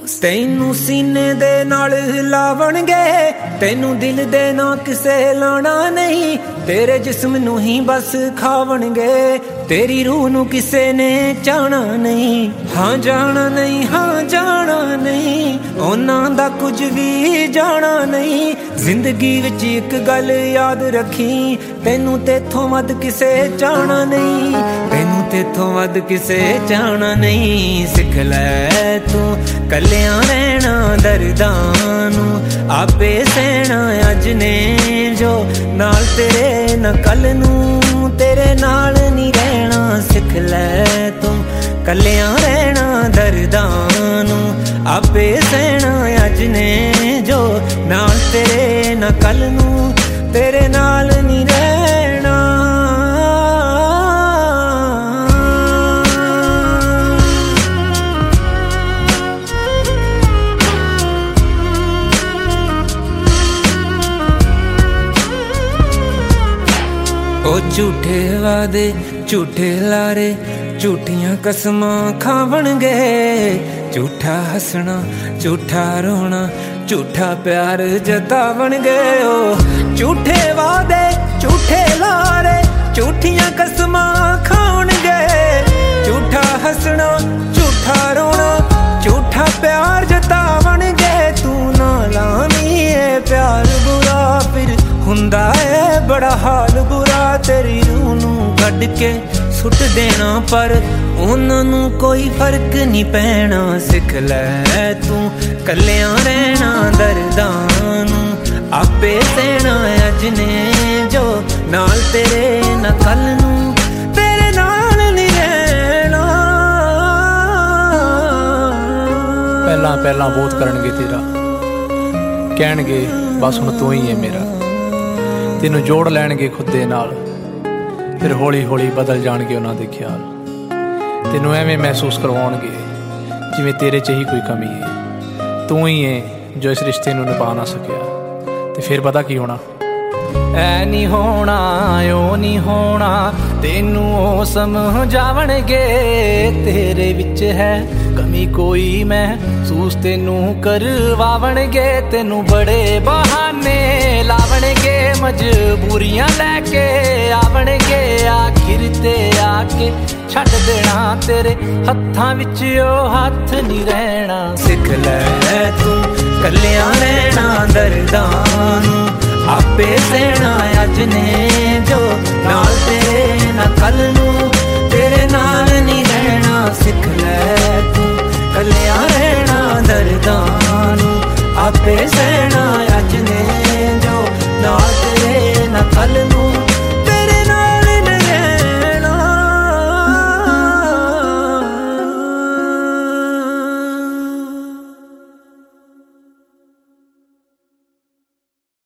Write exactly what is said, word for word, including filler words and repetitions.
ਤੈਨੂੰ ਸੀਨੇ ਦੇ ਨਾਲ ਹਿਲਾਵਣਗੇ, ਤੈਨੂੰ ਦਿਲ ਦੇ ਨਾ ਕਿਸੇ ਲਾਣਾ ਨਹੀਂ, ਤੇਰੇ ਜਿਸਮ ਨੂੰ ਹੀ ਬਸ ਖਾਵਣਗੇ, ਤੇਰੀ ਰੂਹ ਨੂੰ ਕਿਸੇ ਨੇ ਚਾਹਣਾ ਨਹੀਂ। ਹਾਂ ਜਾਣਾ ਨਹੀਂ, ਹਾਂ ਜਾਣਾ ਨਹੀਂ, ਉਹਨਾਂ ਦਾ ਕੁਝ ਵੀ ਜਾਣਾ ਨਹੀਂ। ਜ਼ਿੰਦਗੀ ਵਿੱਚ ਇੱਕ ਗੱਲ ਯਾਦ ਰੱਖੀ, ਤੈਨੂੰ ਤੇਥੋਂ ਵੱਧ ਕਿਸੇ ਚਾਹਣਾ ਨਹੀਂ, ਤੈਨੂੰ ਤੇਥੋਂ ਵੱਧ ਕਿਸੇ ਚਾਹਣਾ ਨਹੀਂ। ਸਿੱਖ ਲੈ ਤੂੰ ਕੱਲਿਆਂ ਰਹਿਣਾ ਦਰਦਾਂ ਨੂੰ, ਆਪੇ ਸਹਿਣਾ ਅੱਜ ਨੇ ਜੋ ਨਾਲ ਤੇਰੇ ਨਾ ਕੱਲ ਨੂੰ ਤੇਰੇ ਨਾਲ ਨਹੀਂ ਰਹਿਣਾ। ਸਿੱਖ ਲੈ ਤੂੰ ਕੱਲਿਆਂ ਰਹਿਣਾ ਦਰਦਾਂ ਨੂੰ, ਆਪੇ ਸਹਿਣਾ ਅੱਜ ਨੇ ਜੋ ਨਾਲ ਤੇਰੇ ਨਾ ਕੱਲ ਨੂੰ ਤੇਰੇ ਨਾਲ ਨਹੀਂ ਰਹਿਣਾ। ਉਹ ਝੂਠੇ ਵਾਦੇ ਝੂਠੇ ਲਾਰੇ, ਝੂਠੀਆਂ ਕਸਮਾਂ ਖਾਵਣਗੇ, ਝੂਠਾ ਹੱਸਣਾ ਝੂਠਾ ਰੋਣਾ, ਝੂਠਾ ਪਿਆਰ ਜਤਾਵਣਗੇ। ਉਹ ਝੂਠੇ ਵਾਦੇ ਝੂਠੇ ਲਾਰੇ, ਝੂਠੀਆਂ ਕਸਮਾਂ ਖਾਵਣਗੇ, ਝੂਠਾ ਹੱਸਣਾ ਝੂਠਾ ਰੋਣਾ, ਝੂਠਾ ਪਿਆਰ ਜਤਾਵਣਗੇ। ਤੂੰ ਨਾ ਲਾਵੀਂ ਏ ਪਿਆਰ ਬੁਰਾ, ਫਿਰ ਹੁੰਦਾ ਏ ਬੜਾ ਹਾਲ ਬੁਰਾ। ਤੇਰੀ ਰੂਹ ਨੂੰ ਕੱਢ ਕੇ ਸੁੱਟ ਦੇਣਾ, ਪਰ ਉਹਨਾਂ ਨੂੰ ਕੋਈ ਫਰਕ ਨਹੀਂ ਪੈਣਾ। ਸਿੱਖ ਲੈ ਤੂੰ ਕੱਲਿਆਂ ਰਹਿਣਾ ਦਰਦਾਂ ਨੂੰ, ਆਪੇ ਸਹਿਣਾ ਅੱਜ ਨੇ ਜੋ ਨਾਲ ਤੇਰੇ ਨਾ ਕੱਲ ਨੂੰ ਤੇਰੇ ਨਾਲ ਨਹੀਂ ਰਹਿਣਾ। ਪਹਿਲਾਂ ਪਹਿਲਾਂ ਬਹੁਤ ਕਰਨਗੇ ਤੇਰਾ, ਕਹਿਣਗੇ ਬਸ ਹੁਣ ਤੂੰ ਹੀ ਹੈ ਮੇਰਾ, ਤੈਨੂੰ ਜੋੜ ਲੈਣਗੇ ਖੁਦ ਦੇ ਨਾਲ, ਫਿਰ ਹੌਲੀ ਹੌਲੀ ਬਦਲ ਜਾਣਗੇ ਉਹਨਾਂ ਦੇ ਖਿਆਲ। ਤੈਨੂੰ ਐਵੇਂ ਮਹਿਸੂਸ ਕਰਵਾਉਣਗੇ ਜਿਵੇਂ ਤੇਰੇ 'ਚ ਹੀ ਕੋਈ ਕਮੀ ਹੈ, ਤੂੰ ਹੀ ਹੈ ਜੋ ਇਸ ਰਿਸ਼ਤੇ ਨੂੰ ਨਿਭਾ ਨਾ ਸਕਿਆ। ਤੇ ਫਿਰ ਪਤਾ ਕੀ ਹੋਣਾ? ਐ ਨਹੀਂ ਹੋਣਾ, ਉਹ ਨਹੀਂ ਹੋਣਾ, ਤੈਨੂੰ ਉਹ ਸਮਝਾਵਣਗੇ ਤੇਰੇ ਵਿੱਚ ਹੈ ਕਮੀ ਕੋਈ ਮਹਿਸੂਸ ਤੈਨੂੰ ਕਰਵਾਵਣਗੇ। ਤੈਨੂੰ ਬੜੇ ਬਹਾਨੇ ਲਾਵਣਗੇ, ਮਜਬੂਰੀਆਂ ਲੈ ਕੇ ਆਵਣਗੇ, ਆਖਿਰ ਤੇ ਆ ਕੇ ਛੱਡ ਦੇਣਾ ਤੇਰੇ ਹੱਥਾਂ ਵਿੱਚ ਉਹ ਹੱਥ ਨਹੀਂ ਰਹਿਣਾ। ਸਿੱਖ ਲੈ ਤੂੰ ਕੱਲਿਆਂ ਰਹਿਣਾ ਦਰਦਾਂ ਨੂੰ, ਆਪੇ ਸਹਿਣਾ ਅੱਜ ਨੇ